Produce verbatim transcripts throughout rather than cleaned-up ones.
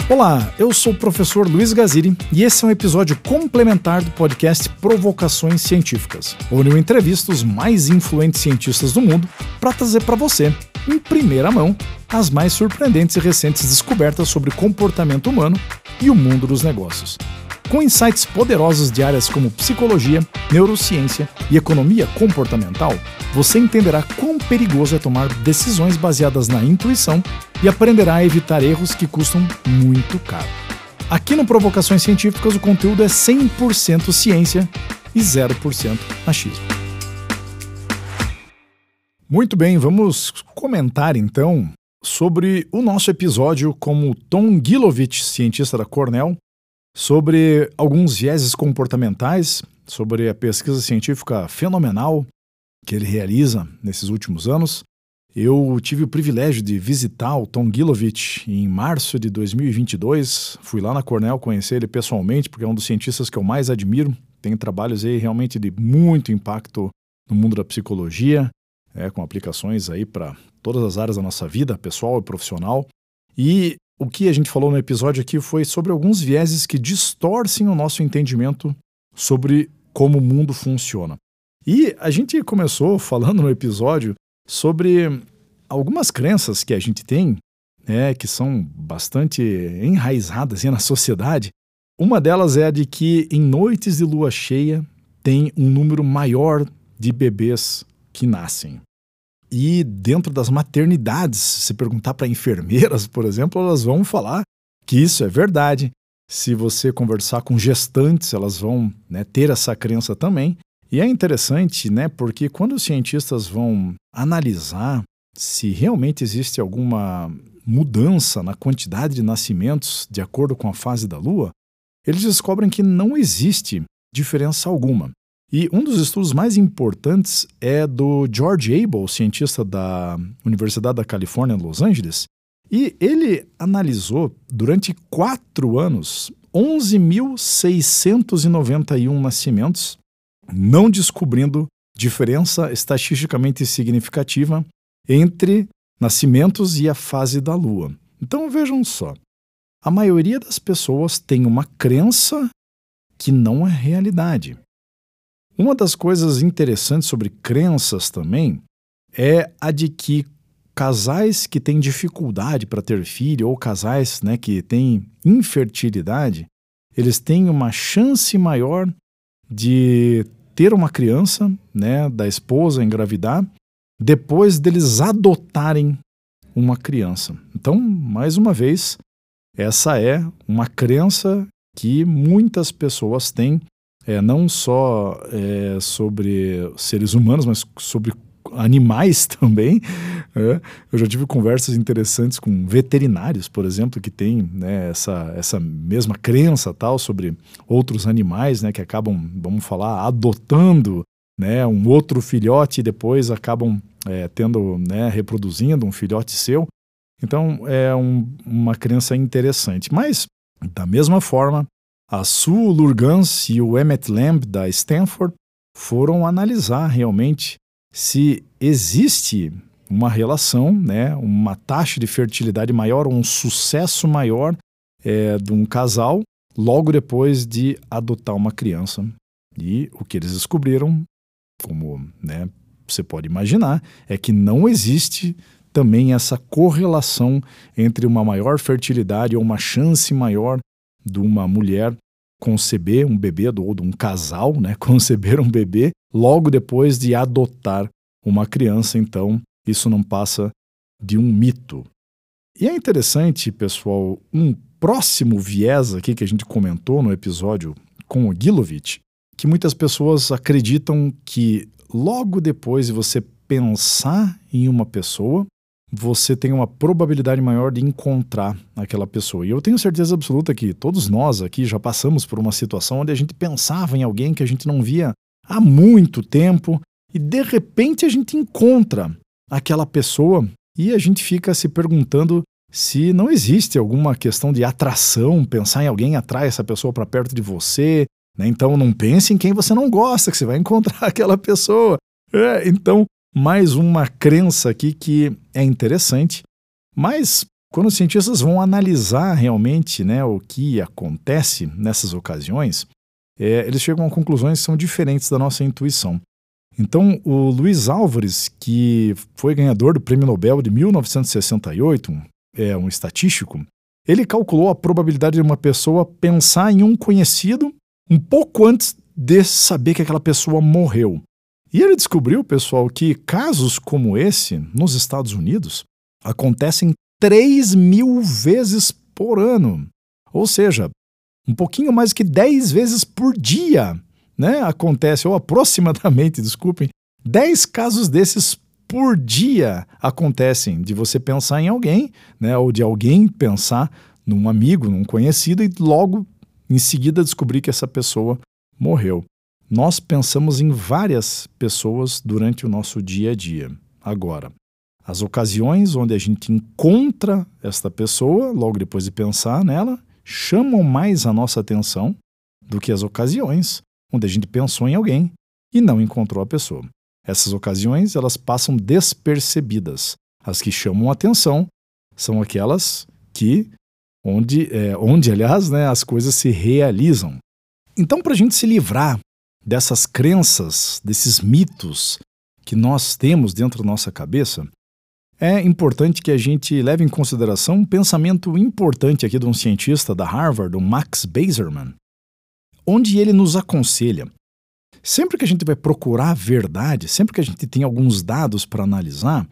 Olá, eu sou o professor Luiz Gaziri e esse é um episódio complementar do podcast Provocações Científicas, onde eu entrevisto os mais influentes cientistas do mundo para trazer para você, em primeira mão, as mais surpreendentes e recentes descobertas sobre comportamento humano e o mundo dos negócios. Com insights poderosos de áreas como psicologia, neurociência e economia comportamental, você entenderá quão perigoso é tomar decisões baseadas na intuição e aprenderá a evitar erros que custam muito caro. Aqui no Provocações Científicas o conteúdo é cem por cento ciência e zero por cento achismo. Muito bem, vamos comentar então sobre o nosso episódio com o Tom Gilovich, cientista da Cornell, sobre alguns vieses comportamentais, sobre a pesquisa científica fenomenal que ele realiza nesses últimos anos. Eu tive o privilégio de visitar o Tom Gilovich em março de dois mil e vinte e dois. Fui lá na Cornell conhecer ele pessoalmente, porque é um dos cientistas que eu mais admiro. Tem trabalhos aí realmente de muito impacto no mundo da psicologia, é, com aplicações aí para todas as áreas da nossa vida, pessoal e profissional. E o que a gente falou no episódio aqui foi sobre alguns vieses que distorcem o nosso entendimento sobre como o mundo funciona. E a gente começou falando no episódio sobre algumas crenças que a gente tem, né, que são bastante enraizadas aí na sociedade. Uma delas é a de que em noites de lua cheia tem um número maior de bebês que nascem. E dentro das maternidades, se perguntar para enfermeiras, por exemplo, elas vão falar que isso é verdade. Se você conversar com gestantes, elas vão, né, ter essa crença também. E é interessante, né, porque quando os cientistas vão analisar se realmente existe alguma mudança na quantidade de nascimentos de acordo com a fase da Lua, eles descobrem que não existe diferença alguma. E um dos estudos mais importantes é do George Abel, cientista da Universidade da Califórnia, em Los Angeles, e ele analisou durante quatro anos onze mil seiscentos e noventa e um nascimentos, não descobrindo diferença estatisticamente significativa entre nascimentos e a fase da Lua. Então vejam só, a maioria das pessoas tem uma crença que não é realidade. Uma das coisas interessantes sobre crenças também é a de que casais que têm dificuldade para ter filho ou casais, né, que têm infertilidade, eles têm uma chance maior de ter uma criança, né, da esposa engravidar, depois deles adotarem uma criança. Então, mais uma vez, essa é uma crença que muitas pessoas têm, é, não só é, sobre seres humanos, mas sobre animais também. É. Eu já tive conversas interessantes com veterinários, por exemplo, que têm, né, essa, essa mesma crença tal sobre outros animais, né, que acabam, vamos falar, adotando, né, um outro filhote e depois acabam é, tendo, né, reproduzindo um filhote seu. Então é um, uma crença interessante. Mas, da mesma forma, a Sue Lurgans e o Emmett Lamb da Stanford foram analisar realmente se existe uma relação, né, uma taxa de fertilidade maior, um sucesso maior é, de um casal logo depois de adotar uma criança. E o que eles descobriram, como, né, você pode imaginar, é que não existe também essa correlação entre uma maior fertilidade ou uma chance maior de uma mulher conceber um bebê, ou de um casal, né, conceber um bebê, logo depois de adotar uma criança. Então, isso não passa de um mito. E é interessante, pessoal, um próximo viés aqui que a gente comentou no episódio com o Gilovich, que muitas pessoas acreditam que logo depois de você pensar em uma pessoa, você tem uma probabilidade maior de encontrar aquela pessoa. E eu tenho certeza absoluta que todos nós aqui já passamos por uma situação onde a gente pensava em alguém que a gente não via há muito tempo e de repente a gente encontra aquela pessoa e a gente fica se perguntando se não existe alguma questão de atração, pensar em alguém atrai essa pessoa para perto de você, né? Então não pense em quem você não gosta, que você vai encontrar aquela pessoa. É, então, mais uma crença aqui que é interessante, mas quando os cientistas vão analisar realmente, né, o que acontece nessas ocasiões, é, eles chegam a conclusões que são diferentes da nossa intuição. Então, o Luiz Álvares, que foi ganhador do Prêmio Nobel de mil novecentos e sessenta e oito, é um estatístico, ele calculou a probabilidade de uma pessoa pensar em um conhecido um pouco antes de saber que aquela pessoa morreu. E ele descobriu, pessoal, que casos como esse, nos Estados Unidos, acontecem três mil vezes por ano. Ou seja, um pouquinho mais que dez vezes por dia, né? Acontece, ou aproximadamente, desculpem, dez casos desses por dia acontecem de você pensar em alguém, né? Ou de alguém pensar num amigo, num conhecido e logo em seguida descobrir que essa pessoa morreu. Nós pensamos em várias pessoas durante o nosso dia a dia. Agora, as ocasiões onde a gente encontra esta pessoa, logo depois de pensar nela, chamam mais a nossa atenção do que as ocasiões onde a gente pensou em alguém e não encontrou a pessoa. Essas ocasiões, elas passam despercebidas. As que chamam a atenção são aquelas que, onde, é, onde aliás, né, as coisas se realizam. Então, para a gente se livrar dessas crenças, desses mitos que nós temos dentro da nossa cabeça, é importante que a gente leve em consideração um pensamento importante aqui de um cientista da Harvard, o Max Bazerman, onde ele nos aconselha, sempre que a gente vai procurar a verdade, sempre que a gente tem alguns dados para analisar,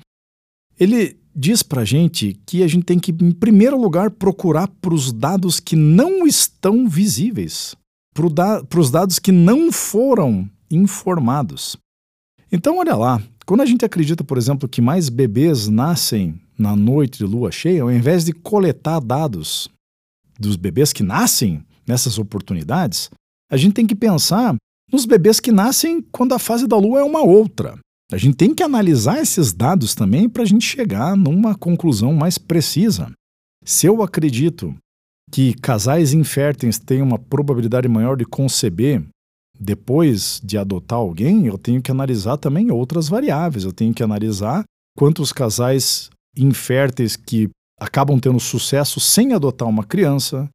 ele diz para a gente que a gente tem que, em primeiro lugar, procurar para os dados que não estão visíveis, para os dados que não foram informados. Então, olha lá, quando a gente acredita, por exemplo, que mais bebês nascem na noite de lua cheia, ao invés de coletar dados dos bebês que nascem nessas oportunidades, a gente tem que pensar nos bebês que nascem quando a fase da lua é uma outra. A gente tem que analisar esses dados também para a gente chegar numa conclusão mais precisa. Se eu acredito que casais inférteis têm uma probabilidade maior de conceber depois de adotar alguém, eu tenho que analisar também outras variáveis. Eu tenho que analisar quantos casais inférteis que acabam tendo sucesso sem adotar uma criança.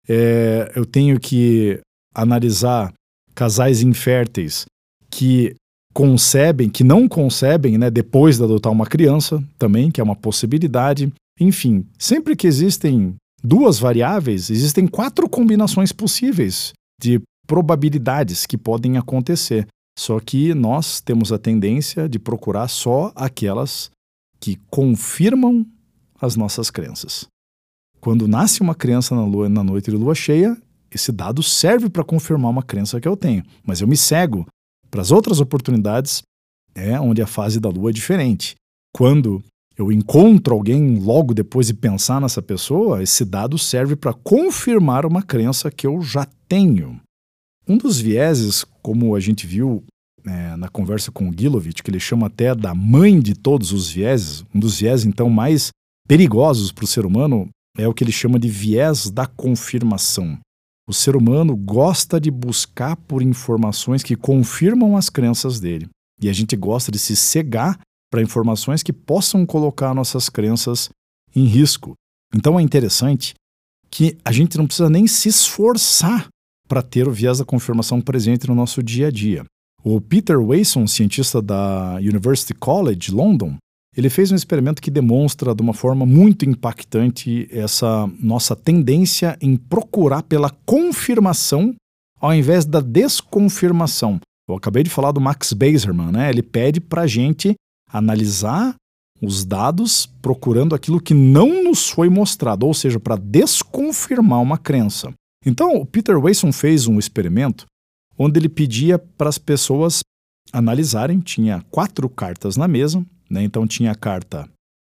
É, eu tenho que analisar casais inférteis que concebem, que não concebem, né, depois de adotar uma criança também, que é uma possibilidade. Enfim, sempre que existem duas variáveis, existem quatro combinações possíveis de probabilidades que podem acontecer. Só que nós temos a tendência de procurar só aquelas que confirmam as nossas crenças. Quando nasce uma criança na, lua, na noite de lua cheia, esse dado serve para confirmar uma crença que eu tenho. Mas eu me cego para as outras oportunidades, é onde a fase da lua é diferente. Quando eu encontro alguém logo depois de pensar nessa pessoa, esse dado serve para confirmar uma crença que eu já tenho. Um dos vieses, como a gente viu é, na conversa com o Gilovich, que ele chama até da mãe de todos os vieses, um dos vieses, então, mais perigosos para o ser humano é o que ele chama de viés da confirmação. O ser humano gosta de buscar por informações que confirmam as crenças dele. E a gente gosta de se cegar para informações que possam colocar nossas crenças em risco. Então é interessante que a gente não precisa nem se esforçar para ter o viés da confirmação presente no nosso dia a dia. O Peter Wason, cientista da University College London, ele fez um experimento que demonstra de uma forma muito impactante essa nossa tendência em procurar pela confirmação ao invés da desconfirmação. Eu acabei de falar do Max Bazerman, né? Ele pede para a gente analisar os dados procurando aquilo que não nos foi mostrado, ou seja, para desconfirmar uma crença. Então, o Peter Wason fez um experimento onde ele pedia para as pessoas analisarem, tinha quatro cartas na mesa, né? Então tinha a carta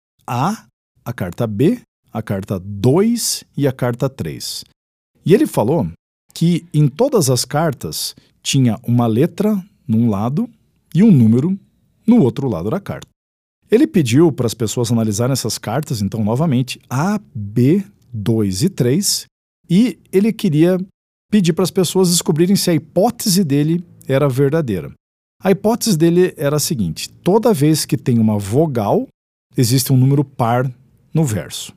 A, a carta B, a carta dois e a carta três. E ele falou que em todas as cartas tinha uma letra num lado e um número no outro lado da carta. Ele pediu para as pessoas analisarem essas cartas, então, novamente, A, B, dois e três, e ele queria pedir para as pessoas descobrirem se a hipótese dele era verdadeira. A hipótese dele era a seguinte: toda vez que tem uma vogal, existe um número par no verso.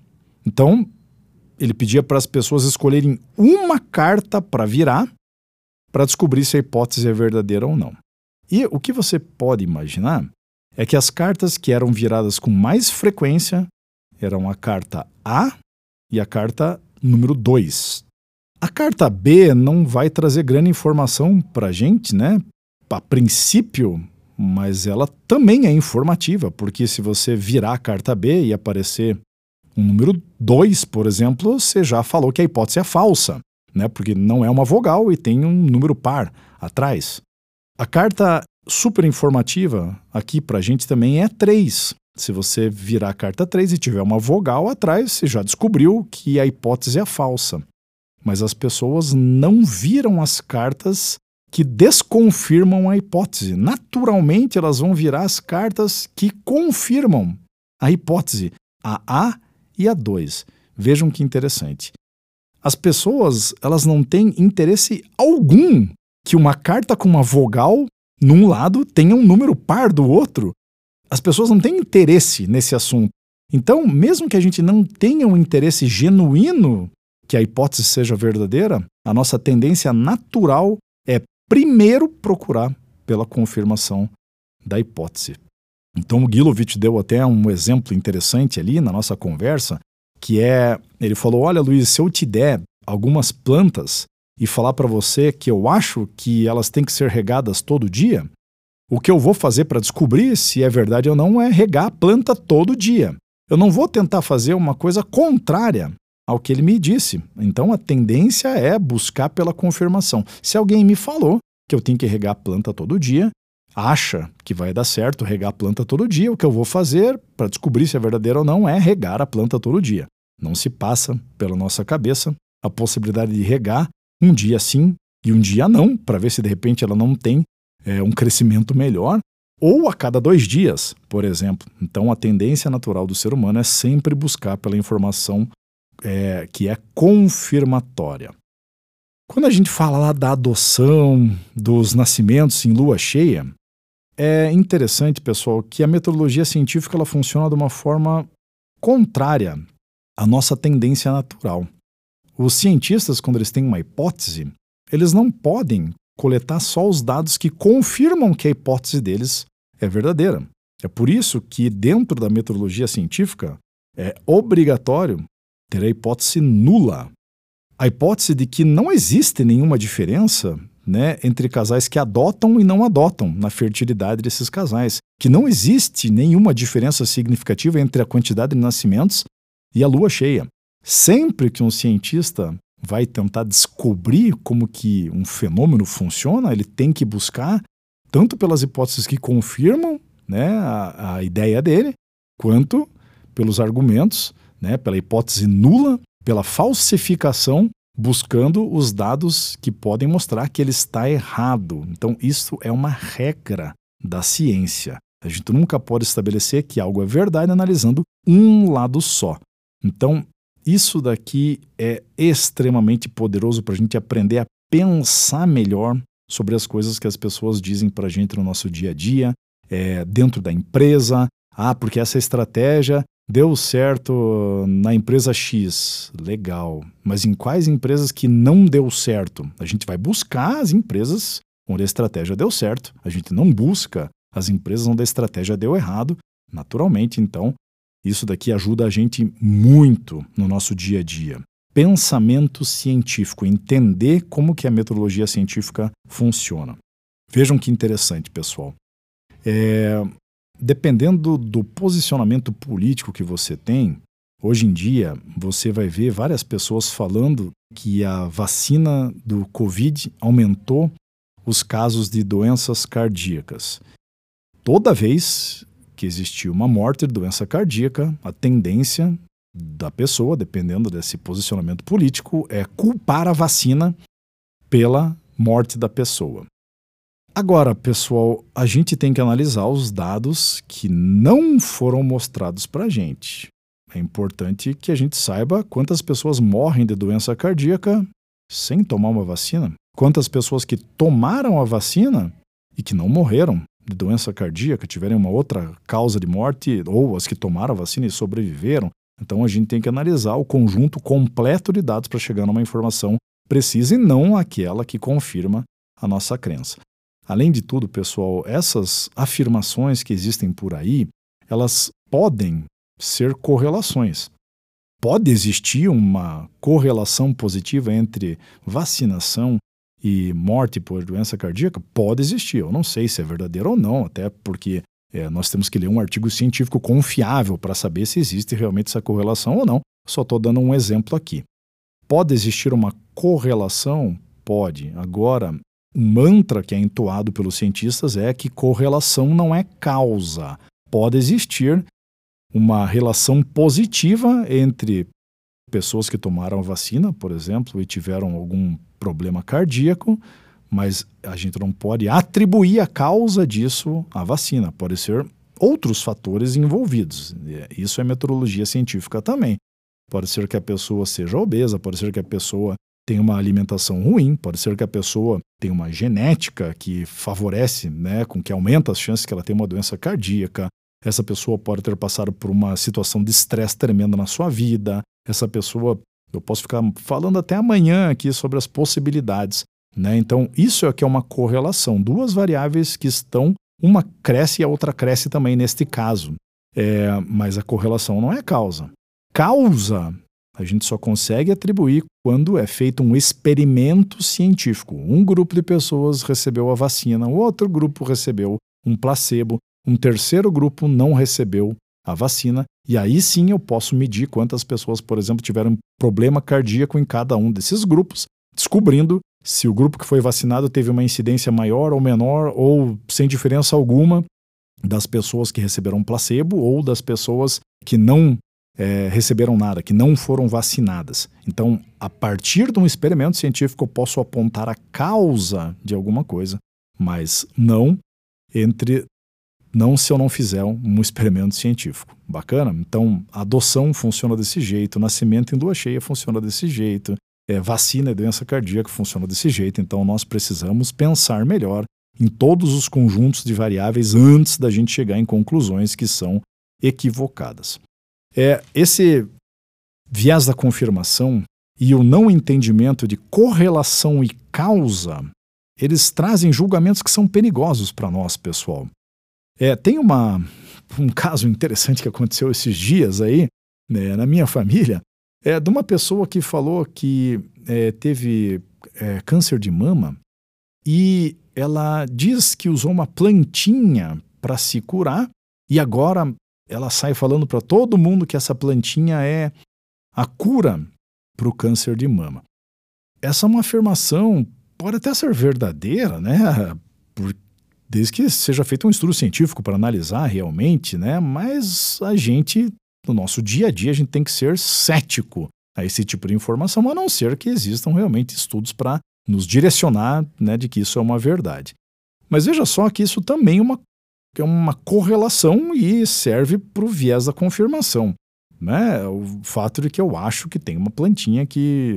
Então, ele pedia para as pessoas escolherem uma carta para virar para descobrir se a hipótese é verdadeira ou não. E o que você pode imaginar é que as cartas que eram viradas com mais frequência eram a carta A e a carta número dois. A carta B não vai trazer grande informação para a gente, né? A princípio, mas ela também é informativa, porque se você virar a carta B e aparecer um número dois, por exemplo, você já falou que a hipótese é falsa, né? Porque não é uma vogal e tem um número par atrás. A carta super informativa aqui para a gente também é três. Se você virar a carta três e tiver uma vogal atrás, você já descobriu que a hipótese é falsa. Mas as pessoas não viram as cartas que desconfirmam a hipótese. Naturalmente, elas vão virar as cartas que confirmam a hipótese, a A e a dois. Vejam que interessante. As pessoas, elas não têm interesse algum que uma carta com uma vogal num lado tenha um número par do outro. As pessoas não têm interesse nesse assunto. Então, mesmo que a gente não tenha um interesse genuíno que a hipótese seja verdadeira, a nossa tendência natural é primeiro procurar pela confirmação da hipótese. Então o Gilovich deu até um exemplo interessante ali na nossa conversa, que é, ele falou, olha Luiz, se eu te der algumas plantas e falar para você que eu acho que elas têm que ser regadas todo dia, o que eu vou fazer para descobrir se é verdade ou não é regar a planta todo dia. Eu não vou tentar fazer uma coisa contrária ao que ele me disse. Então a tendência é buscar pela confirmação. Se alguém me falou que eu tenho que regar a planta todo dia, acha que vai dar certo regar a planta todo dia, o que eu vou fazer para descobrir se é verdadeiro ou não é regar a planta todo dia. Não se passa pela nossa cabeça a possibilidade de regar um dia sim e um dia não, para ver se de repente ela não tem é, um crescimento melhor, ou a cada dois dias, por exemplo. Então a tendência natural do ser humano é sempre buscar pela informação é, que é confirmatória. Quando a gente fala lá da adoção, dos nascimentos em lua cheia, é interessante, pessoal, que a metodologia científica ela funciona de uma forma contrária à nossa tendência natural. Os cientistas, quando eles têm uma hipótese, eles não podem coletar só os dados que confirmam que a hipótese deles é verdadeira. É por isso que dentro da metodologia científica é obrigatório ter a hipótese nula. A hipótese de que não existe nenhuma diferença, né, entre casais que adotam e não adotam na fertilidade desses casais. Que não existe nenhuma diferença significativa entre a quantidade de nascimentos e a lua cheia. Sempre que um cientista vai tentar descobrir como que um fenômeno funciona, ele tem que buscar tanto pelas hipóteses que confirmam, né, a, a ideia dele, quanto pelos argumentos, né, pela hipótese nula, pela falsificação, buscando os dados que podem mostrar que ele está errado. Então isso é uma regra da ciência. A gente nunca pode estabelecer que algo é verdade analisando um lado só. Então isso daqui é extremamente poderoso para a gente aprender a pensar melhor sobre as coisas que as pessoas dizem para a gente no nosso dia a dia, é, dentro da empresa. Ah, porque essa estratégia deu certo na empresa X. Legal. Mas em quais empresas que não deu certo? A gente vai buscar as empresas onde a estratégia deu certo. A gente não busca as empresas onde a estratégia deu errado. Naturalmente, então, isso daqui ajuda a gente muito no nosso dia a dia. Pensamento científico, entender como que a metodologia científica funciona. Vejam que interessante, pessoal. É, dependendo do posicionamento político que você tem, hoje em dia você vai ver várias pessoas falando que a vacina do Covid aumentou os casos de doenças cardíacas. Toda vez que existiu uma morte de doença cardíaca, a tendência da pessoa, dependendo desse posicionamento político, é culpar a vacina pela morte da pessoa. Agora, pessoal, a gente tem que analisar os dados que não foram mostrados para a gente. É importante que a gente saiba quantas pessoas morrem de doença cardíaca sem tomar uma vacina. Quantas pessoas que tomaram a vacina e que não morreram de doença cardíaca, tiveram uma outra causa de morte, ou as que tomaram a vacina e sobreviveram. Então a gente tem que analisar o conjunto completo de dados para chegar numa informação precisa e não aquela que confirma a nossa crença. Além de tudo, pessoal, essas afirmações que existem por aí, elas podem ser correlações. Pode existir uma correlação positiva entre vacinação e morte por doença cardíaca? Pode existir. Eu não sei se é verdadeiro ou não, até porque é, nós temos que ler um artigo científico confiável para saber se existe realmente essa correlação ou não. Só estou dando um exemplo aqui. Pode existir uma correlação? Pode. Agora, o mantra que é entoado pelos cientistas é que correlação não é causa. Pode existir uma relação positiva entre pessoas que tomaram a vacina, por exemplo, e tiveram algum problema cardíaco, mas a gente não pode atribuir a causa disso à vacina. Pode ser outros fatores envolvidos. Isso é metodologia científica também. Pode ser que a pessoa seja obesa, pode ser que a pessoa tenha uma alimentação ruim, pode ser que a pessoa tenha uma genética que favorece, né, com que aumenta as chances que ela tenha uma doença cardíaca. Essa pessoa pode ter passado por uma situação de estresse tremendo na sua vida. Essa pessoa, eu posso ficar falando até amanhã aqui sobre as possibilidades, né? Então, isso é que é uma correlação. Duas variáveis que estão, uma cresce e a outra cresce também neste caso. É, mas a correlação não é causa. Causa, a gente só consegue atribuir quando é feito um experimento científico. Um grupo de pessoas recebeu a vacina, o outro grupo recebeu um placebo, um terceiro grupo não recebeu a vacina, e aí sim eu posso medir quantas pessoas, por exemplo, tiveram problema cardíaco em cada um desses grupos, descobrindo se o grupo que foi vacinado teve uma incidência maior ou menor, ou sem diferença alguma, das pessoas que receberam placebo ou das pessoas que não é, receberam nada, que não foram vacinadas. Então, a partir de um experimento científico, eu posso apontar a causa de alguma coisa, mas não entre... Não se eu não fizer um experimento científico. Bacana? Então, a adoção funciona desse jeito, o nascimento em lua cheia funciona desse jeito, é, vacina e doença cardíaca funciona desse jeito. Então, nós precisamos pensar melhor em todos os conjuntos de variáveis antes da gente chegar em conclusões que são equivocadas. É, esse viés da confirmação e o não entendimento de correlação e causa, eles trazem julgamentos que são perigosos para nós, pessoal. É, tem uma, um caso interessante que aconteceu esses dias aí, né, na minha família, é, de uma pessoa que falou que é, teve é, câncer de mama e ela diz que usou uma plantinha para se curar e agora ela sai falando para todo mundo que essa plantinha é a cura para o câncer de mama. Essa é uma afirmação, pode até ser verdadeira, né? Porque desde que seja feito um estudo científico para analisar realmente, né? Mas a gente, no nosso dia a dia, a gente tem que ser cético a esse tipo de informação, a não ser que existam realmente estudos para nos direcionar, né, de que isso é uma verdade. Mas veja só que isso também é uma, é uma correlação e serve para o viés da confirmação, né? O fato de que eu acho que tem uma plantinha que...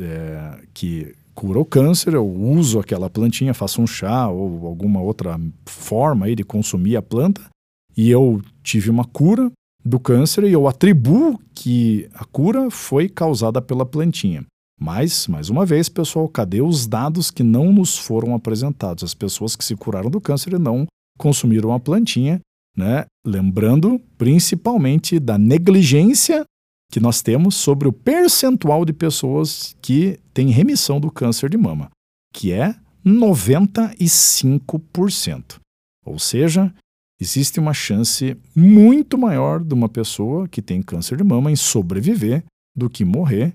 É, que cura o câncer, eu uso aquela plantinha, faço um chá ou alguma outra forma aí de consumir a planta e eu tive uma cura do câncer e eu atribuo que a cura foi causada pela plantinha. Mas, mais uma vez, pessoal, cadê os dados que não nos foram apresentados? As pessoas que se curaram do câncer e não consumiram a plantinha, né? Lembrando principalmente da negligência que nós temos sobre o percentual de pessoas que têm remissão do câncer de mama, que é noventa e cinco por cento. Ou seja, existe uma chance muito maior de uma pessoa que tem câncer de mama em sobreviver do que morrer,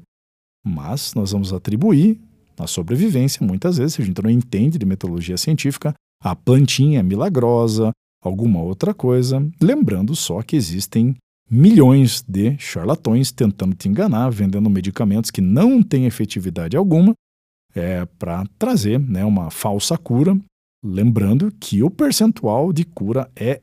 mas nós vamos atribuir a sobrevivência, muitas vezes, se a gente não entende de metodologia científica, a plantinha milagrosa, alguma outra coisa, lembrando só que existem milhões de charlatões tentando te enganar, vendendo medicamentos que não têm efetividade alguma é, para trazer, né, uma falsa cura. Lembrando que o percentual de cura é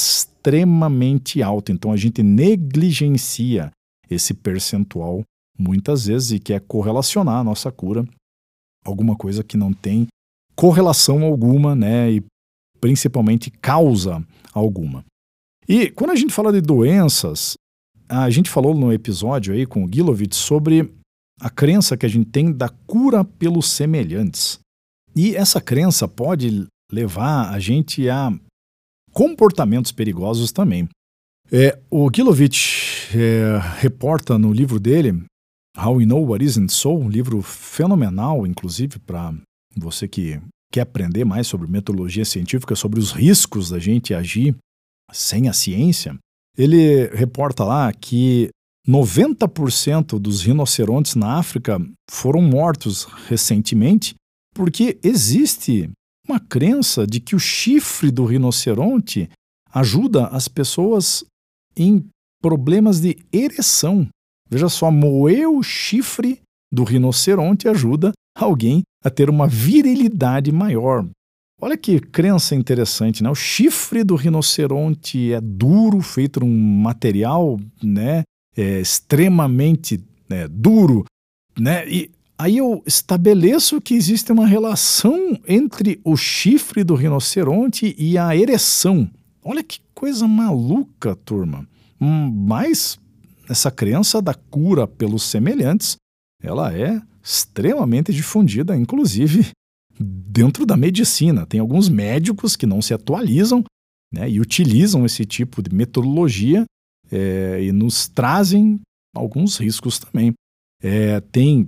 extremamente alto, então a gente negligencia esse percentual muitas vezes e quer correlacionar a nossa cura a alguma coisa que não tem correlação alguma, né, e principalmente causa alguma. E quando a gente fala de doenças, a gente falou no episódio aí com o Gilovich sobre a crença que a gente tem da cura pelos semelhantes. E essa crença pode levar a gente a comportamentos perigosos também. É, o Gilovich é, reporta no livro dele, How We Know What Isn't So, um livro fenomenal, inclusive, para você que quer aprender mais sobre metodologia científica, sobre os riscos da gente agir sem a ciência. Ele reporta lá que noventa por cento dos rinocerontes na África foram mortos recentemente porque existe uma crença de que o chifre do rinoceronte ajuda as pessoas em problemas de ereção. Veja só, moer o chifre do rinoceronte ajuda alguém a ter uma virilidade maior. Olha que crença interessante, né? O chifre do rinoceronte é duro, feito de um material, né, é, extremamente, né, duro, né? E aí eu estabeleço que existe uma relação entre o chifre do rinoceronte e a ereção. Olha que coisa maluca, turma. Hum, mas essa crença da cura pelos semelhantes, ela é extremamente difundida, inclusive dentro da medicina. Tem alguns médicos que não se atualizam, né, e utilizam esse tipo de metodologia é, e nos trazem alguns riscos também. É, tem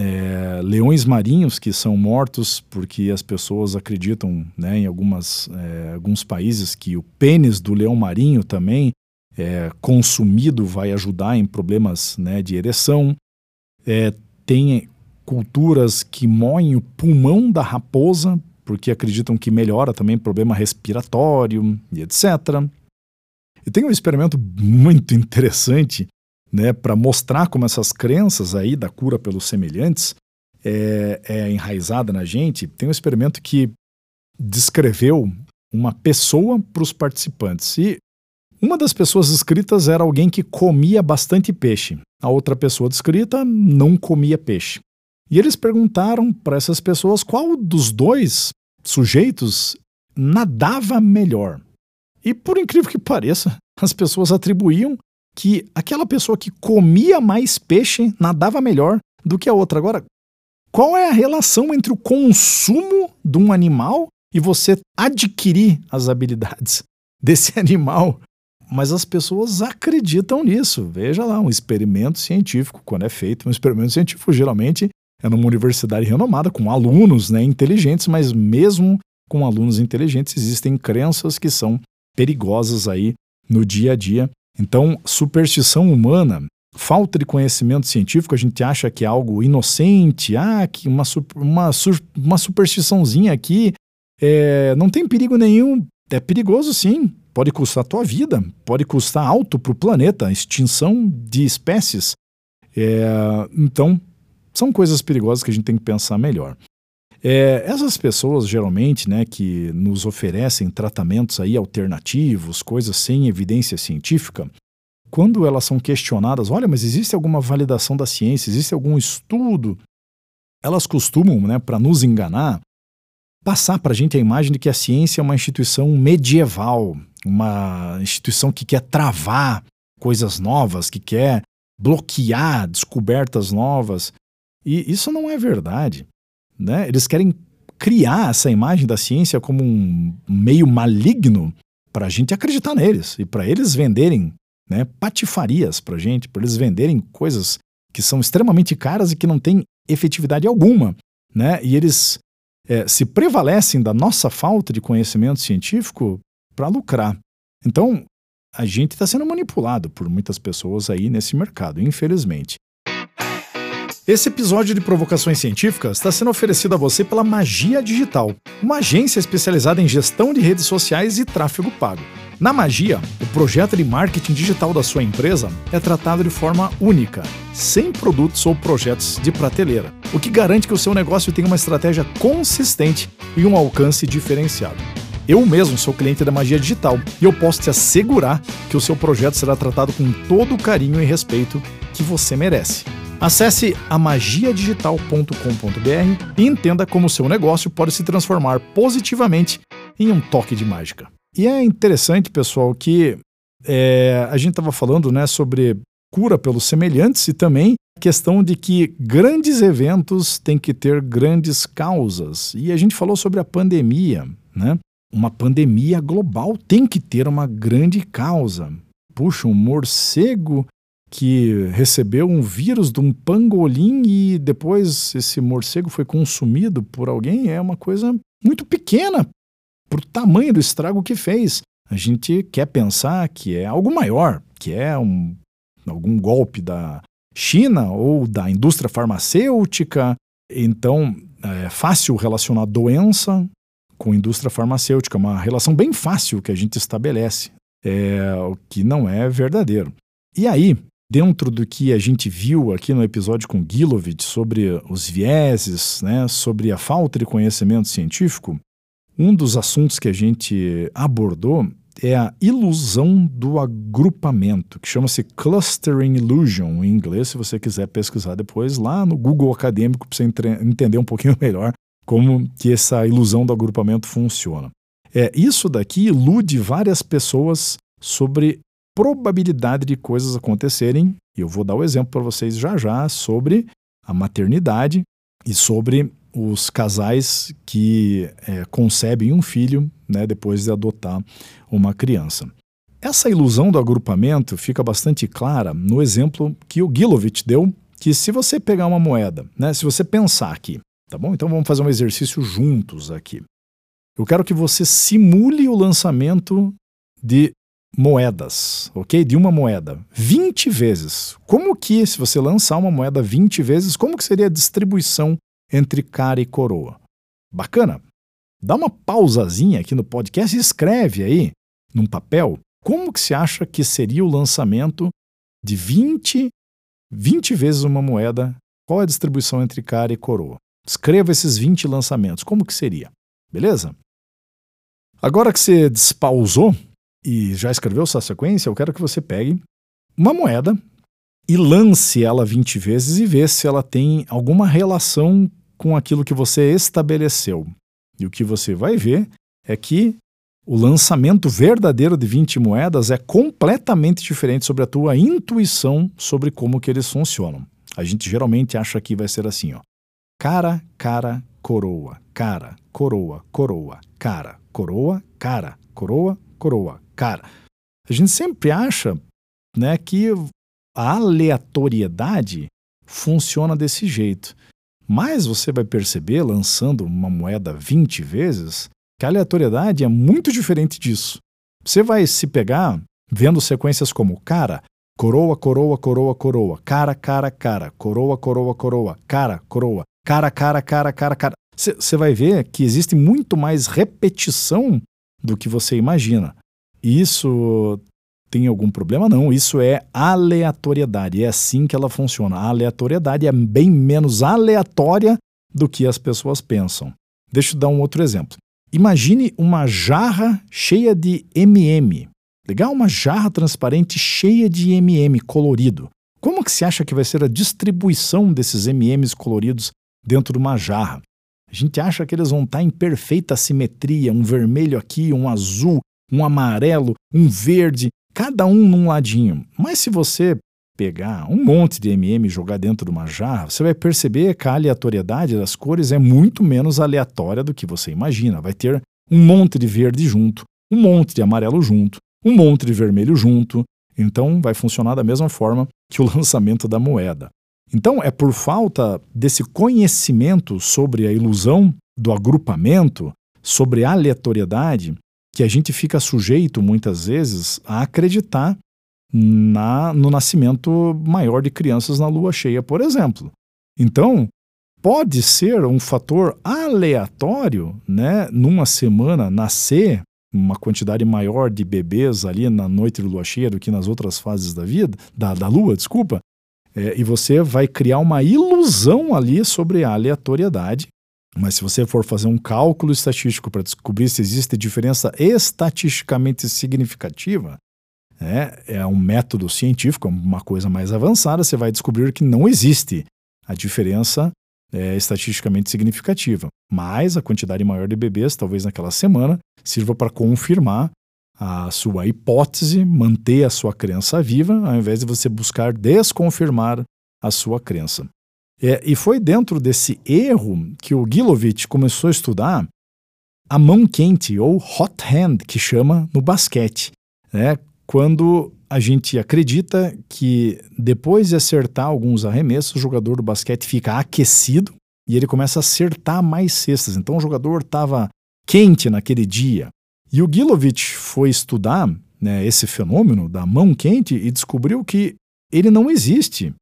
é, leões marinhos que são mortos porque as pessoas acreditam, né, em algumas, é, alguns países que o pênis do leão marinho também é, consumido vai ajudar em problemas, né, de ereção. É, tem culturas que moem o pulmão da raposa porque acreditam que melhora também problema respiratório e etcétera. E tem um experimento muito interessante, né, para mostrar como essas crenças aí da cura pelos semelhantes é, é enraizada na gente. Tem um experimento que descreveu uma pessoa para os participantes. E uma das pessoas descritas era alguém que comia bastante peixe. A outra pessoa descrita não comia peixe. E eles perguntaram para essas pessoas qual dos dois sujeitos nadava melhor. E por incrível que pareça, as pessoas atribuíam que aquela pessoa que comia mais peixe nadava melhor do que a outra. Agora, qual é a relação entre o consumo de um animal e você adquirir as habilidades desse animal? Mas as pessoas acreditam nisso. Veja lá, um experimento científico, quando é feito, um experimento científico geralmente é numa universidade renomada, com alunos, né, inteligentes, mas mesmo com alunos inteligentes existem crenças que são perigosas aí no dia a dia. Então, superstição humana, falta de conhecimento científico, a gente acha que é algo inocente, ah, que uma, uma, uma superstiçãozinha aqui é, não tem perigo nenhum. É perigoso sim, pode custar a tua vida, pode custar alto para o planeta, extinção de espécies. É, então, são coisas perigosas que a gente tem que pensar melhor. É, essas pessoas, geralmente, né, que nos oferecem tratamentos aí alternativos, coisas sem evidência científica, quando elas são questionadas, olha, mas existe alguma validação da ciência, existe algum estudo? Elas costumam, né, para nos enganar, passar para a gente a imagem de que a ciência é uma instituição medieval, uma instituição que quer travar coisas novas, que quer bloquear descobertas novas. E isso não é verdade, né? Eles querem criar essa imagem da ciência como um meio maligno para a gente acreditar neles e para eles venderem, né, patifarias para a gente, para eles venderem coisas que são extremamente caras e que não têm efetividade alguma, né? E eles é, se prevalecem da nossa falta de conhecimento científico para lucrar. Então, a gente está sendo manipulado por muitas pessoas aí nesse mercado, infelizmente. Esse episódio de Provocações Científicas está sendo oferecido a você pela Magia Digital, uma agência especializada em gestão de redes sociais e tráfego pago. Na Magia, o projeto de marketing digital da sua empresa é tratado de forma única, sem produtos ou projetos de prateleira, o que garante que o seu negócio tenha uma estratégia consistente e um alcance diferenciado. Eu mesmo sou cliente da Magia Digital e eu posso te assegurar que o seu projeto será tratado com todo o carinho e respeito que você merece. Acesse a magia digital ponto com ponto b r e entenda como o seu negócio pode se transformar positivamente em um toque de mágica. E é interessante, pessoal, que é, a gente estava falando, né, sobre procura pelos semelhantes e também a questão de que grandes eventos têm que ter grandes causas. E a gente falou sobre a pandemia, né? Uma pandemia global tem que ter uma grande causa. Puxa, um morcego que recebeu um vírus de um pangolim e depois esse morcego foi consumido por alguém é uma coisa muito pequena para o tamanho do estrago que fez. A gente quer pensar que é algo maior, que é um, algum golpe da China ou da indústria farmacêutica. Então, é fácil relacionar doença com indústria farmacêutica, uma relação bem fácil que a gente estabelece, é, o que não é verdadeiro. E aí, dentro do que a gente viu aqui no episódio com Gilovich sobre os vieses, né, sobre a falta de conhecimento científico, um dos assuntos que a gente abordou é a ilusão do agrupamento, que chama-se Clustering Illusion em inglês, se você quiser pesquisar depois lá no Google Acadêmico para você entre- entender um pouquinho melhor como que essa ilusão do agrupamento funciona. É, isso daqui ilude várias pessoas sobre probabilidade de coisas acontecerem, e eu vou dar o exemplo para vocês já já sobre a maternidade e sobre os casais que é, concebem um filho, né, depois de adotar uma criança. Essa ilusão do agrupamento fica bastante clara no exemplo que o Gilovich deu, que se você pegar uma moeda, né, se você pensar aqui, tá bom? Então vamos fazer um exercício juntos aqui. Eu quero que você simule o lançamento de moedas, ok? De uma moeda, vinte vezes. Como que, se você lançar uma moeda vinte vezes, como que seria a distribuição entre cara e coroa? Bacana? Dá uma pausazinha aqui no podcast e escreve aí, num papel, como que você acha que seria o lançamento de vinte, vinte vezes uma moeda, qual é a distribuição entre cara e coroa? Escreva esses vinte lançamentos, como que seria? Beleza? Agora que você despausou e já escreveu essa sequência, eu quero que você pegue uma moeda e lance ela vinte vezes e vê se ela tem alguma relação com aquilo que você estabeleceu. E o que você vai ver é que o lançamento verdadeiro de vinte moedas é completamente diferente sobre a tua intuição sobre como que eles funcionam. A gente geralmente acha que vai ser assim, ó. Cara, cara, coroa, cara, coroa, coroa, cara, coroa, cara, coroa, coroa, cara. A gente sempre acha, né, que a aleatoriedade funciona desse jeito. Mas você vai perceber, lançando uma moeda vinte vezes, que a aleatoriedade é muito diferente disso. Você vai se pegar vendo sequências como cara, coroa, coroa, coroa, coroa, cara, cara, cara, coroa, coroa, coroa, cara, coroa, cara, cara, cara, cara, cara. Você vai ver que existe muito mais repetição do que você imagina. E isso tem algum problema? Não, isso é aleatoriedade, é assim que ela funciona. A aleatoriedade é bem menos aleatória do que as pessoas pensam. Deixa eu dar um outro exemplo. Imagine uma jarra cheia de M e M. Legal? Uma jarra transparente cheia de M e M colorido. Como que você acha que vai ser a distribuição desses M e Ms coloridos dentro de uma jarra? A gente acha que eles vão estar em perfeita simetria, um vermelho aqui, um azul, um amarelo, um verde, cada um num ladinho. Mas se você pegar um monte de M e M e jogar dentro de uma jarra, você vai perceber que a aleatoriedade das cores é muito menos aleatória do que você imagina. Vai ter um monte de verde junto, um monte de amarelo junto, um monte de vermelho junto. Então vai funcionar da mesma forma que o lançamento da moeda. Então é por falta desse conhecimento sobre a ilusão do agrupamento, sobre a aleatoriedade, que a gente fica sujeito, muitas vezes, a acreditar na, no nascimento maior de crianças na lua cheia, por exemplo. Então, pode ser um fator aleatório, né, numa semana nascer uma quantidade maior de bebês ali na noite de lua cheia do que nas outras fases da vida, da, da lua, desculpa, é, e você vai criar uma ilusão ali sobre a aleatoriedade. Mas se você for fazer um cálculo estatístico para descobrir se existe diferença estatisticamente significativa, é, é um método científico, uma coisa mais avançada, você vai descobrir que não existe a diferença é, estatisticamente significativa. Mas a quantidade maior de bebês, talvez naquela semana, sirva para confirmar a sua hipótese, manter a sua crença viva, ao invés de você buscar desconfirmar a sua crença. É, e foi dentro desse erro que o Gilovich começou a estudar a mão quente, ou hot hand, que chama no basquete, né? Quando a gente acredita que depois de acertar alguns arremessos, o jogador do basquete fica aquecido e ele começa a acertar mais cestas. Então o jogador estava quente naquele dia. E o Gilovich foi estudar, né, esse fenômeno da mão quente e descobriu que ele não existe.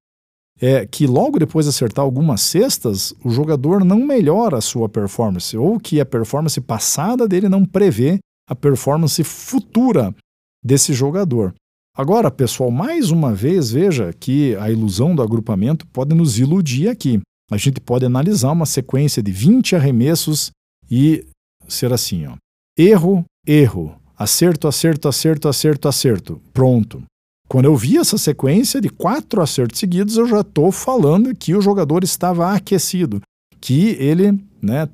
É que logo depois de acertar algumas cestas, o jogador não melhora a sua performance, ou que a performance passada dele não prevê a performance futura desse jogador. Agora, pessoal, mais uma vez, veja que a ilusão do agrupamento pode nos iludir aqui. A gente pode analisar uma sequência de vinte arremessos e ser assim, ó. Erro, erro, acerto, acerto, acerto, acerto, acerto. Pronto. Quando eu vi essa sequência de quatro acertos seguidos, eu já estou falando que o jogador estava aquecido, que ele, né,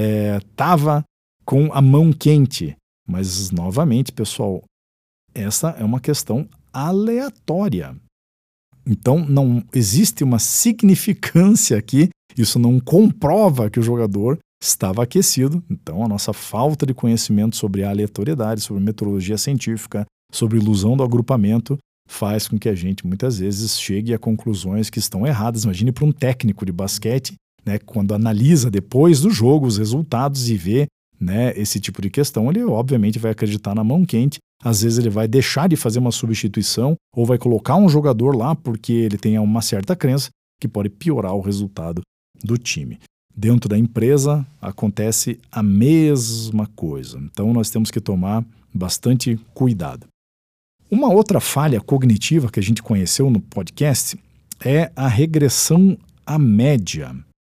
estava com a mão quente. Mas, novamente, pessoal, essa é uma questão aleatória. Então, não existe uma significância aqui, isso não comprova que o jogador estava aquecido. Então, a nossa falta de conhecimento sobre a aleatoriedade, sobre metodologia científica, sobre ilusão do agrupamento, faz com que a gente, muitas vezes, chegue a conclusões que estão erradas. Imagine para um técnico de basquete, né, quando analisa depois do jogo os resultados e vê, né, esse tipo de questão, ele obviamente vai acreditar na mão quente. Às vezes ele vai deixar de fazer uma substituição ou vai colocar um jogador lá porque ele tem uma certa crença que pode piorar o resultado do time. Dentro da empresa acontece a mesma coisa. Então nós temos que tomar bastante cuidado. Uma outra falha cognitiva que a gente conheceu no podcast é a regressão à média.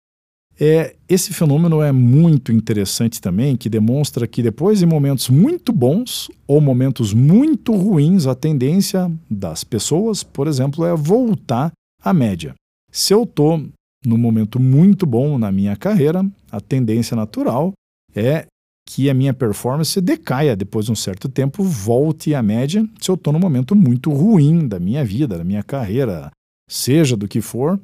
É, esse fenômeno é muito interessante também, que demonstra que depois de momentos muito bons ou momentos muito ruins, a tendência das pessoas, por exemplo, é voltar à média. Se eu estou num momento muito bom na minha carreira, a tendência natural é que a minha performance decaia depois de um certo tempo, volte à média. Se eu estou num momento muito ruim da minha vida, da minha carreira, seja do que for,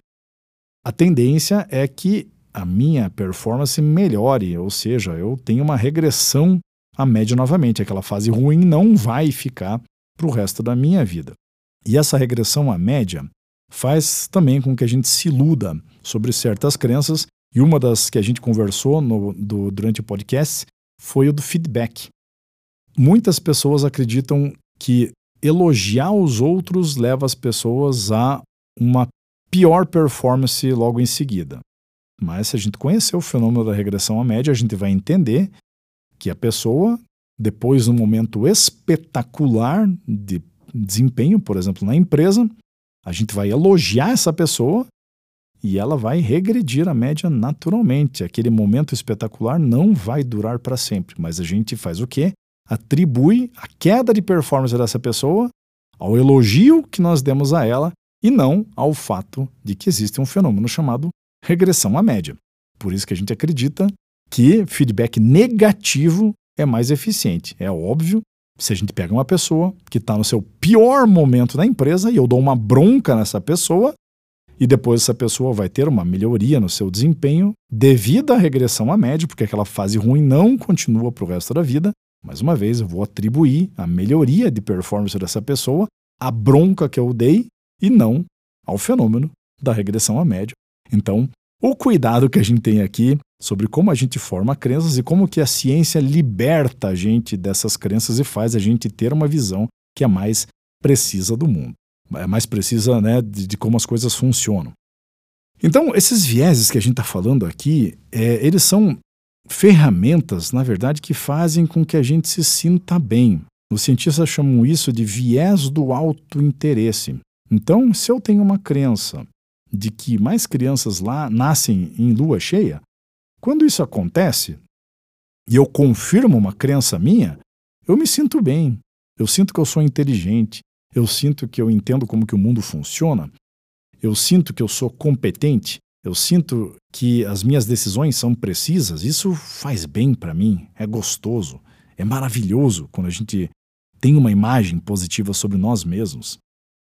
a tendência é que a minha performance melhore, ou seja, eu tenho uma regressão à média novamente. Aquela fase ruim não vai ficar para o resto da minha vida. E essa regressão à média faz também com que a gente se iluda sobre certas crenças, e uma das que a gente conversou no, do, durante o podcast foi o do feedback. Muitas pessoas acreditam que elogiar os outros leva as pessoas a uma pior performance logo em seguida. Mas se a gente conhecer o fenômeno da regressão à média, a gente vai entender que a pessoa, depois de um momento espetacular de desempenho, por exemplo, na empresa, a gente vai elogiar essa pessoa e ela vai regredir a média naturalmente. Aquele momento espetacular não vai durar para sempre, mas a gente faz o quê? Atribui a queda de performance dessa pessoa ao elogio que nós demos a ela e não ao fato de que existe um fenômeno chamado regressão à média. Por isso que a gente acredita que feedback negativo é mais eficiente. É óbvio, se a gente pega uma pessoa que está no seu pior momento na empresa e eu dou uma bronca nessa pessoa, e depois essa pessoa vai ter uma melhoria no seu desempenho devido à regressão à média, porque aquela fase ruim não continua para o resto da vida. Mais uma vez, eu vou atribuir a melhoria de performance dessa pessoa à bronca que eu dei e não ao fenômeno da regressão à média. Então, o cuidado que a gente tem aqui sobre como a gente forma crenças e como que a ciência liberta a gente dessas crenças e faz a gente ter uma visão que é mais precisa do mundo. É mais precisa, né, de, de como as coisas funcionam. Então, esses vieses que a gente está falando aqui, é, eles são ferramentas, na verdade, que fazem com que a gente se sinta bem. Os cientistas chamam isso de viés do autointeresse. Então, se eu tenho uma crença de que mais crianças lá nascem em lua cheia, quando isso acontece e eu confirmo uma crença minha, eu me sinto bem, eu sinto que eu sou inteligente, eu sinto que eu entendo como que o mundo funciona, eu sinto que eu sou competente, eu sinto que as minhas decisões são precisas. Isso faz bem para mim, é gostoso, é maravilhoso quando a gente tem uma imagem positiva sobre nós mesmos.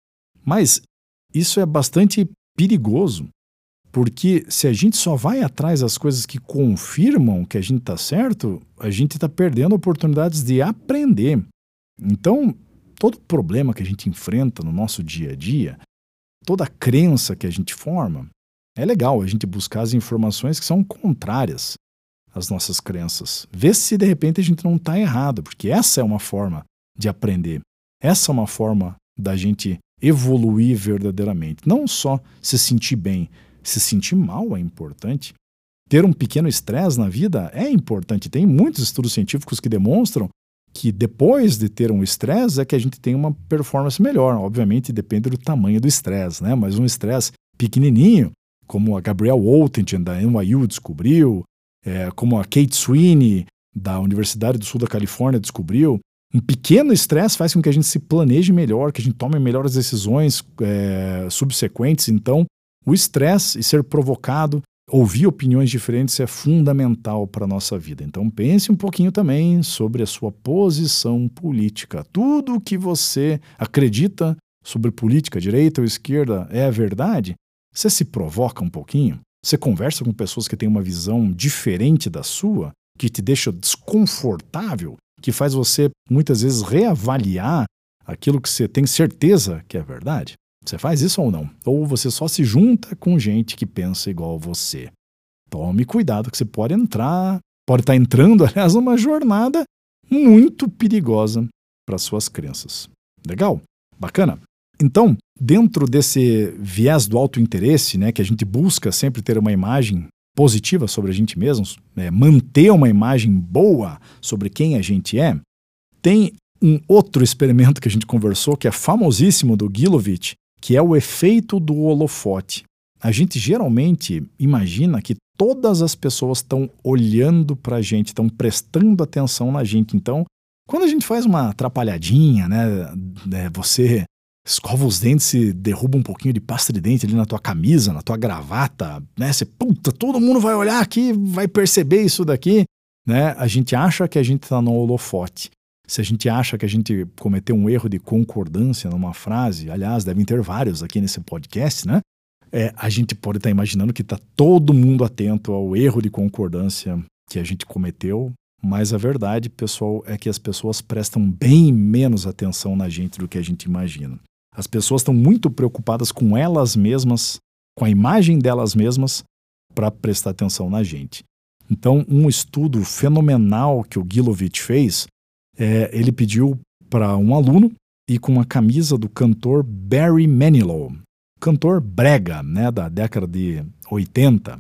Mas isso é bastante perigoso, porque se a gente só vai atrás das coisas que confirmam que a gente está certo, a gente está perdendo oportunidades de aprender. Então, todo problema que a gente enfrenta no nosso dia a dia, toda crença que a gente forma, é legal a gente buscar as informações que são contrárias às nossas crenças. Ver se de repente a gente não está errado, porque essa é uma forma de aprender. Essa é uma forma da gente evoluir verdadeiramente. Não só se sentir bem, se sentir mal é importante. Ter um pequeno estresse na vida é importante. Tem muitos estudos científicos que demonstram que depois de ter um estresse é que a gente tem uma performance melhor. Obviamente depende do tamanho do estresse, né? Mas um estresse pequenininho, como a Gabrielle Oettingen da N Y U descobriu, é, como a Kate Sweeney da Universidade do Sul da Califórnia descobriu, um pequeno estresse faz com que a gente se planeje melhor, que a gente tome melhores decisões é, subsequentes. Então, o estresse e ser provocado, ouvir opiniões diferentes é fundamental para a nossa vida. Então pense um pouquinho também sobre a sua posição política. Tudo o que você acredita sobre política, direita ou esquerda, é a verdade? Você se provoca um pouquinho? Você conversa com pessoas que têm uma visão diferente da sua, que te deixa desconfortável, que faz você muitas vezes reavaliar aquilo que você tem certeza que é verdade? Você faz isso ou não? Ou você só se junta com gente que pensa igual a você? Tome cuidado que você pode entrar, pode estar entrando, aliás, numa jornada muito perigosa para suas crenças. Legal? Bacana? Então, dentro desse viés do autointeresse, né, que a gente busca sempre ter uma imagem positiva sobre a gente mesmos, é, manter uma imagem boa sobre quem a gente é, tem um outro experimento que a gente conversou, que é famosíssimo do Gilovich, que é o efeito do holofote. A gente geralmente imagina que todas as pessoas estão olhando para a gente, estão prestando atenção na gente. Então, quando a gente faz uma atrapalhadinha, né, né, você escova os dentes e derruba um pouquinho de pasta de dente ali na tua camisa, na tua gravata, né? Você, puta, todo mundo vai olhar aqui, vai perceber isso daqui, né? A gente acha que a gente está no holofote. Se a gente acha que a gente cometeu um erro de concordância numa frase, aliás, devem ter vários aqui nesse podcast, né? É, a gente pode estar tá imaginando que está todo mundo atento ao erro de concordância que a gente cometeu, mas a verdade, pessoal, é que as pessoas prestam bem menos atenção na gente do que a gente imagina. As pessoas estão muito preocupadas com elas mesmas, com a imagem delas mesmas, para prestar atenção na gente. Então, um estudo fenomenal que o Gilovich fez, é, ele pediu para um aluno ir com uma camisa do cantor Barry Manilow, cantor brega, né, da década de oitenta.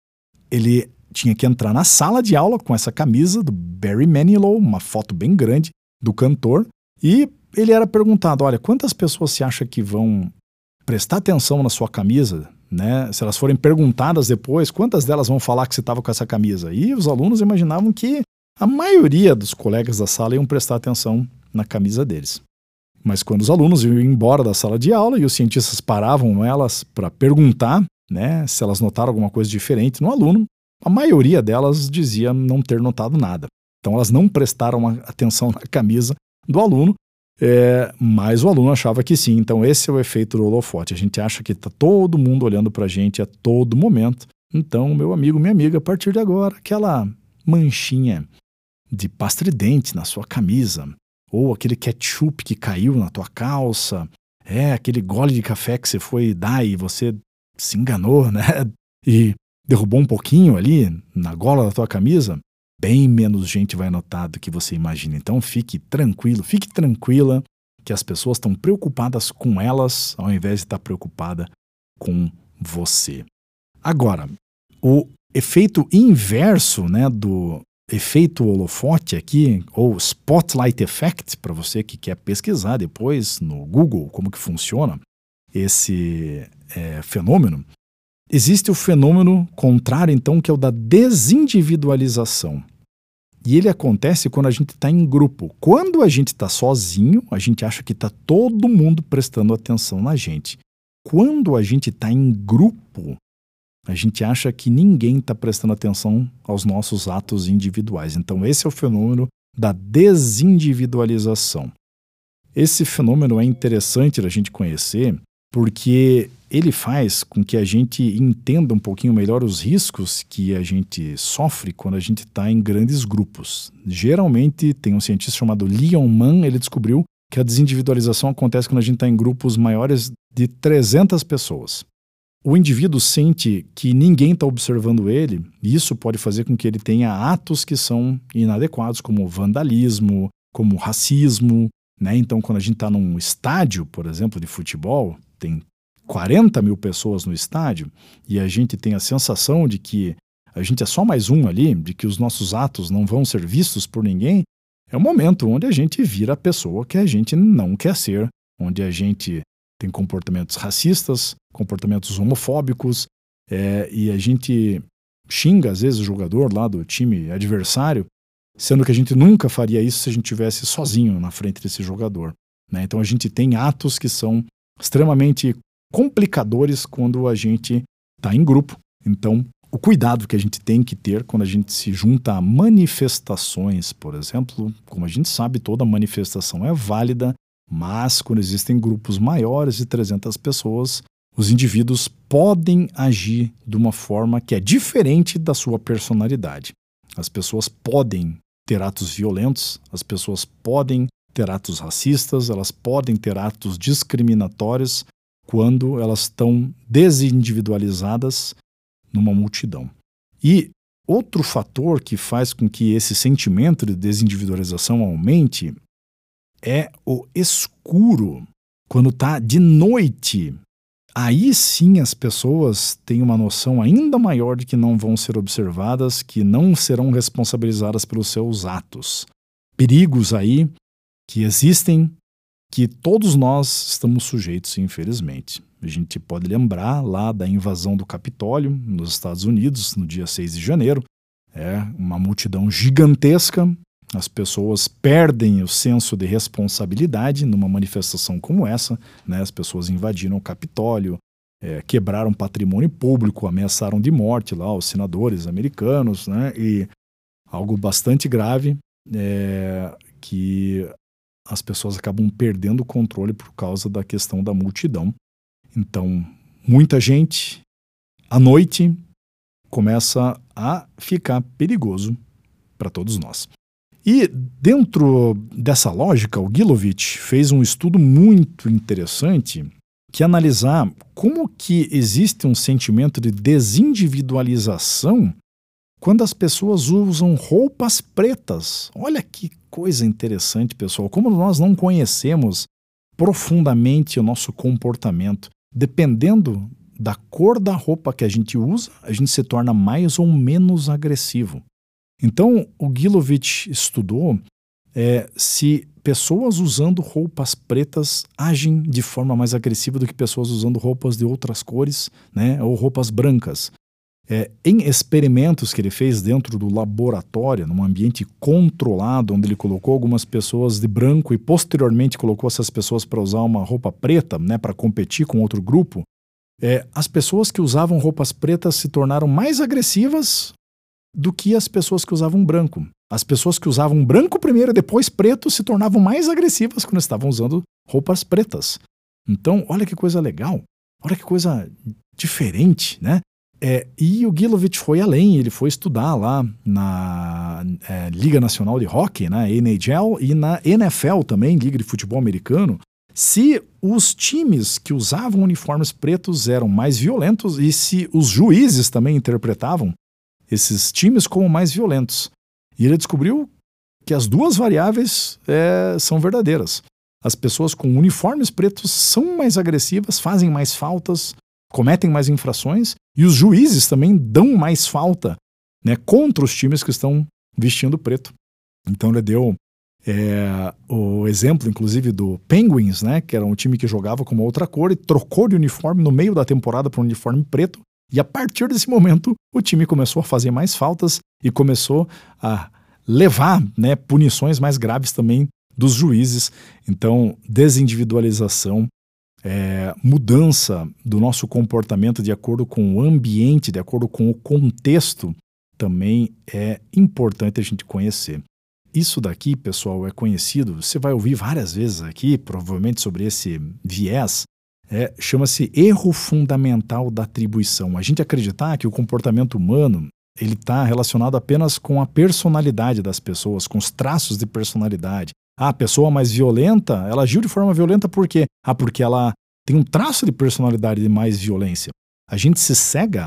Ele tinha que entrar na sala de aula com essa camisa do Barry Manilow, uma foto bem grande do cantor, e ele era perguntado, olha, quantas pessoas você acha que vão prestar atenção na sua camisa, né? Se elas forem perguntadas depois, quantas delas vão falar que você estava com essa camisa? E os alunos imaginavam que a maioria dos colegas da sala iam prestar atenção na camisa deles. Mas quando os alunos iam embora da sala de aula e os cientistas paravam elas para perguntar, né, se elas notaram alguma coisa diferente no aluno, a maioria delas dizia não ter notado nada. Então elas não prestaram atenção na camisa do aluno, é, mas o aluno achava que sim. Então esse é o efeito do holofote. A gente acha que está todo mundo olhando para a gente a todo momento. Então, meu amigo, minha amiga, a partir de agora, aquela manchinha de pasta de dente na sua camisa, ou aquele ketchup que caiu na tua calça, é aquele gole de café que você foi dar e você se enganou, né? E derrubou um pouquinho ali na gola da tua camisa, bem menos gente vai notar do que você imagina. Então fique tranquilo, fique tranquila que as pessoas estão preocupadas com elas ao invés de estar preocupada com você. Agora, o efeito inverso, né, do efeito holofote aqui, ou Spotlight Effect, para você que quer pesquisar depois no Google como que funciona esse é, fenômeno, existe o fenômeno contrário, então, que é o da desindividualização. E ele acontece quando a gente está em grupo. Quando a gente está sozinho, a gente acha que está todo mundo prestando atenção na gente. Quando a gente está em grupo, a gente acha que ninguém está prestando atenção aos nossos atos individuais. Então esse é o fenômeno da desindividualização. Esse fenômeno é interessante da gente conhecer porque ele faz com que a gente entenda um pouquinho melhor os riscos que a gente sofre quando a gente está em grandes grupos. Geralmente, tem um cientista chamado Leon Mann, ele descobriu que a desindividualização acontece quando a gente está em grupos maiores de trezentas pessoas. O indivíduo sente que ninguém está observando ele, e isso pode fazer com que ele tenha atos que são inadequados, como vandalismo, como racismo, né? Então, quando a gente está num estádio, por exemplo, de futebol, tem quarenta mil pessoas no estádio, e a gente tem a sensação de que a gente é só mais um ali, de que os nossos atos não vão ser vistos por ninguém, é o momento onde a gente vira a pessoa que a gente não quer ser, onde a gente tem comportamentos racistas, comportamentos homofóbicos, é, e a gente xinga, às vezes, o jogador lá do time adversário, sendo que a gente nunca faria isso se a gente estivesse sozinho na frente desse jogador, né? Então a gente tem atos que são extremamente complicadores quando a gente está em grupo. Então, o cuidado que a gente tem que ter quando a gente se junta a manifestações, por exemplo, como a gente sabe, toda manifestação é válida, mas quando existem grupos maiores de trezentas pessoas, os indivíduos podem agir de uma forma que é diferente da sua personalidade. As pessoas podem ter atos violentos, as pessoas podem ter atos racistas, elas podem ter atos discriminatórios quando elas estão desindividualizadas numa multidão. E outro fator que faz com que esse sentimento de desindividualização aumente é o escuro. Quando está de noite, aí sim as pessoas têm uma noção ainda maior de que não vão ser observadas, que não serão responsabilizadas pelos seus atos. Perigos aí que existem, que todos nós estamos sujeitos, infelizmente. A gente pode lembrar lá da invasão do Capitólio, nos Estados Unidos, no dia seis de janeiro. É uma multidão gigantesca, as pessoas perdem o senso de responsabilidade numa manifestação como essa, né? As pessoas invadiram o Capitólio, é, quebraram patrimônio público, ameaçaram de morte lá os senadores americanos, né? E algo bastante grave é que as pessoas acabam perdendo o controle por causa da questão da multidão. Então, muita gente, à noite, começa a ficar perigoso para todos nós. E dentro dessa lógica, o Gilovich fez um estudo muito interessante que é analisar como que existe um sentimento de desindividualização quando as pessoas usam roupas pretas. Olha que coisa interessante, pessoal. Como nós não conhecemos profundamente o nosso comportamento, dependendo da cor da roupa que a gente usa, a gente se torna mais ou menos agressivo. Então, o Gilovich estudou é, se pessoas usando roupas pretas agem de forma mais agressiva do que pessoas usando roupas de outras cores, né, ou roupas brancas. É, em experimentos que ele fez dentro do laboratório, num ambiente controlado, onde ele colocou algumas pessoas de branco e posteriormente colocou essas pessoas para usar uma roupa preta, né, para competir com outro grupo, é, as pessoas que usavam roupas pretas se tornaram mais agressivas do que as pessoas que usavam branco. As pessoas que usavam branco primeiro e depois preto se tornavam mais agressivas quando estavam usando roupas pretas. Então, olha que coisa legal, olha que coisa diferente, né? É, e o Gilovich foi além, ele foi estudar lá na é, Liga Nacional de Hockey, na N H L, e na N F L também, Liga de Futebol Americano, se os times que usavam uniformes pretos eram mais violentos e se os juízes também interpretavam esses times como mais violentos. E ele descobriu que as duas variáveis é, são verdadeiras. As pessoas com uniformes pretos são mais agressivas, fazem mais faltas, cometem mais infrações, e os juízes também dão mais falta, né, contra os times que estão vestindo preto. Então ele deu é, o exemplo, inclusive, do Penguins, né, que era um time que jogava com uma outra cor e trocou de uniforme no meio da temporada para um uniforme preto, e a partir desse momento o time começou a fazer mais faltas e começou a levar, né, punições mais graves também dos juízes. Então, desindividualização, É, mudança do nosso comportamento de acordo com o ambiente, de acordo com o contexto, também é importante a gente conhecer. isso daqui, pessoal, é conhecido, você vai ouvir várias vezes aqui, provavelmente sobre esse viés, é, chama-se erro fundamental da atribuição. A gente acreditar que o comportamento humano ele está relacionado apenas com a personalidade das pessoas, com os traços de personalidade. Ah, a pessoa mais violenta, ela agiu de forma violenta por quê? Ah, porque ela tem um traço de personalidade de mais violência. A gente se cega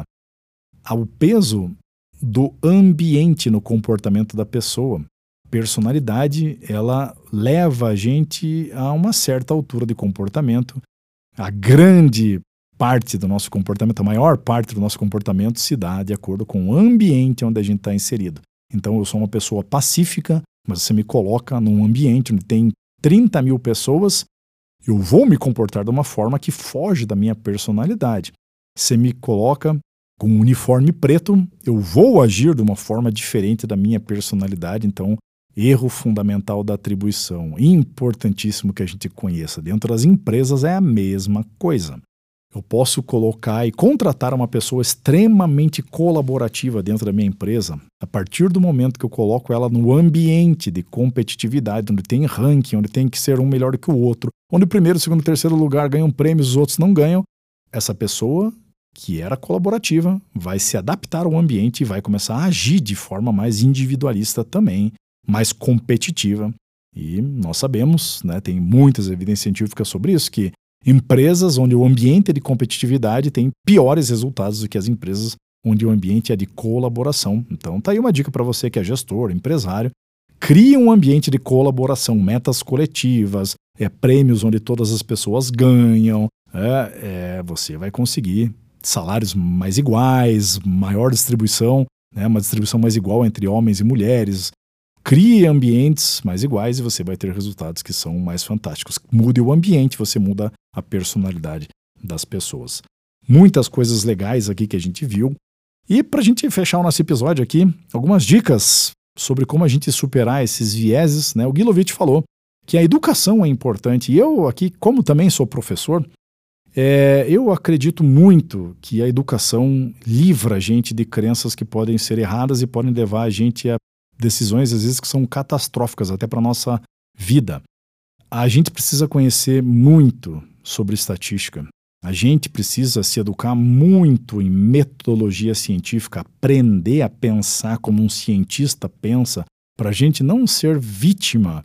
ao peso do ambiente no comportamento da pessoa. Personalidade, ela leva a gente a uma certa altura de comportamento. A grande parte do nosso comportamento, a maior parte do nosso comportamento se dá de acordo com o ambiente onde a gente está inserido. Então eu sou uma pessoa pacífica, mas você me coloca num ambiente onde tem trinta mil pessoas, eu vou me comportar de uma forma que foge da minha personalidade. Você me coloca com um uniforme preto, eu vou agir de uma forma diferente da minha personalidade. Então, erro fundamental da atribuição. Importantíssimo que a gente conheça. Dentro das empresas é a mesma coisa. Eu posso colocar e contratar uma pessoa extremamente colaborativa dentro da minha empresa. A partir do momento que eu coloco ela no ambiente de competitividade, onde tem ranking, onde tem que ser um melhor que o outro, onde o primeiro, segundo e terceiro lugar ganham prêmios, os outros não ganham, essa pessoa que era colaborativa vai se adaptar ao ambiente e vai começar a agir de forma mais individualista também, mais competitiva. E nós sabemos, né, tem muitas evidências científicas sobre isso, que empresas onde o ambiente é de competitividade tem piores resultados do que as empresas onde o ambiente é de colaboração. Então tá aí uma dica para você que é gestor, empresário. Crie um ambiente de colaboração, metas coletivas, é, prêmios onde todas as pessoas ganham. É, é, você vai conseguir salários mais iguais, maior distribuição, né, uma distribuição mais igual entre homens e mulheres. Crie ambientes mais iguais e você vai ter resultados que são mais fantásticos. Mude o ambiente, você muda a personalidade das pessoas. Muitas coisas legais aqui que a gente viu. E para a gente fechar o nosso episódio aqui, algumas dicas sobre como a gente superar esses vieses, né? O Gilovich falou que a educação é importante. E eu aqui, como também sou professor, é, eu acredito muito que a educação livra a gente de crenças que podem ser erradas e podem levar a gente a decisões, às vezes, que são catastróficas até para a nossa vida. A gente precisa conhecer muito sobre estatística. A gente precisa se educar muito em metodologia científica, aprender a pensar como um cientista pensa, para a gente não ser vítima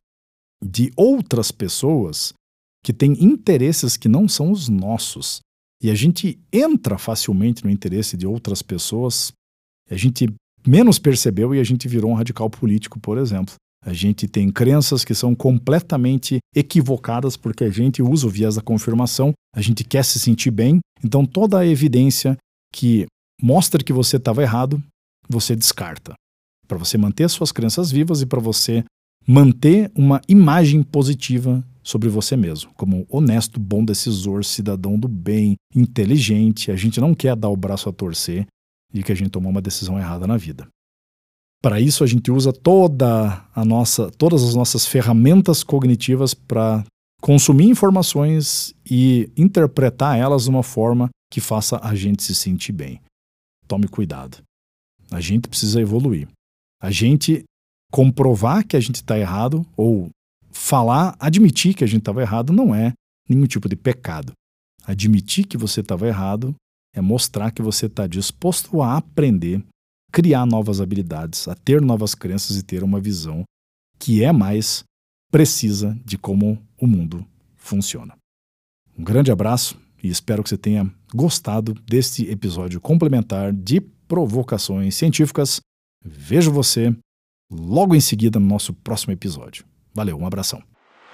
de outras pessoas que têm interesses que não são os nossos. E a gente entra facilmente no interesse de outras pessoas, a gente menos percebeu e a gente virou um radical político, por exemplo. A gente tem crenças que são completamente equivocadas porque a gente usa o viés da confirmação, a gente quer se sentir bem, então toda a evidência que mostra que você estava errado, você descarta. Para você manter suas crenças vivas e para você manter uma imagem positiva sobre você mesmo, como honesto, bom decisor, cidadão do bem, inteligente. A gente não quer dar o braço a torcer e que a gente tomou uma decisão errada na vida. Para isso, a gente usa toda a nossa, todas as nossas ferramentas cognitivas para consumir informações e interpretar elas de uma forma que faça a gente se sentir bem. Tome cuidado. A gente precisa evoluir. A gente comprovar que a gente está errado ou falar, admitir que a gente estava errado não é nenhum tipo de pecado. Admitir que você estava errado é mostrar que você está disposto a aprender, criar novas habilidades, a ter novas crenças e ter uma visão que é mais precisa de como o mundo funciona. Um grande abraço e espero que você tenha gostado deste episódio complementar de Provocações Científicas. Vejo você logo em seguida no nosso próximo episódio. Valeu, um abração.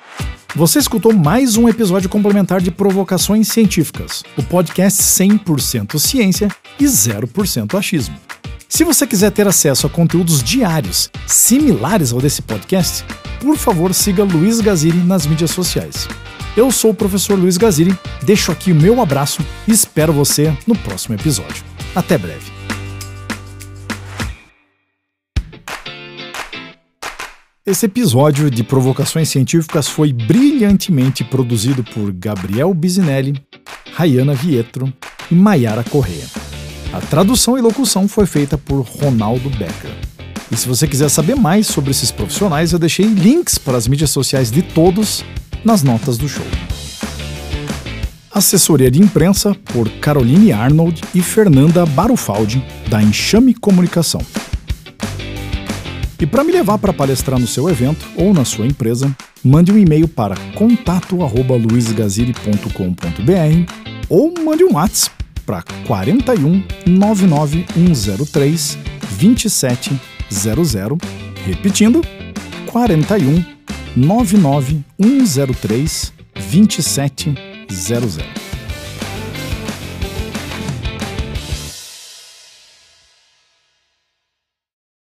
Você escutou mais um episódio complementar de Provocações Científicas, o podcast cem por cento ciência e zero por cento achismo. Se você quiser ter acesso a conteúdos diários similares ao desse podcast, por favor siga Luiz Gaziri nas mídias sociais. Eu sou o professor Luiz Gaziri, deixo aqui o meu abraço e espero você no próximo episódio. Até breve. Esse episódio de Provocações Científicas foi brilhantemente produzido por Gabriel Bisinelli, Rayana Vietro e Maiara Corrêa. A tradução e locução foi feita por Ronaldo Becker. E se você quiser saber mais sobre esses profissionais, eu deixei links para as mídias sociais de todos nas notas do show. Assessoria de imprensa por Caroline Arnold e Fernanda Barufaldi, da Enxame Comunicação. E para me levar para palestrar no seu evento ou na sua empresa, mande um e-mail para contato arroba luiz gaziri ponto com ponto b r ou mande um WhatsApp para quatro um nove nove um zero três dois sete zero zero, repetindo, quatro um nove nove um zero três dois sete zero zero.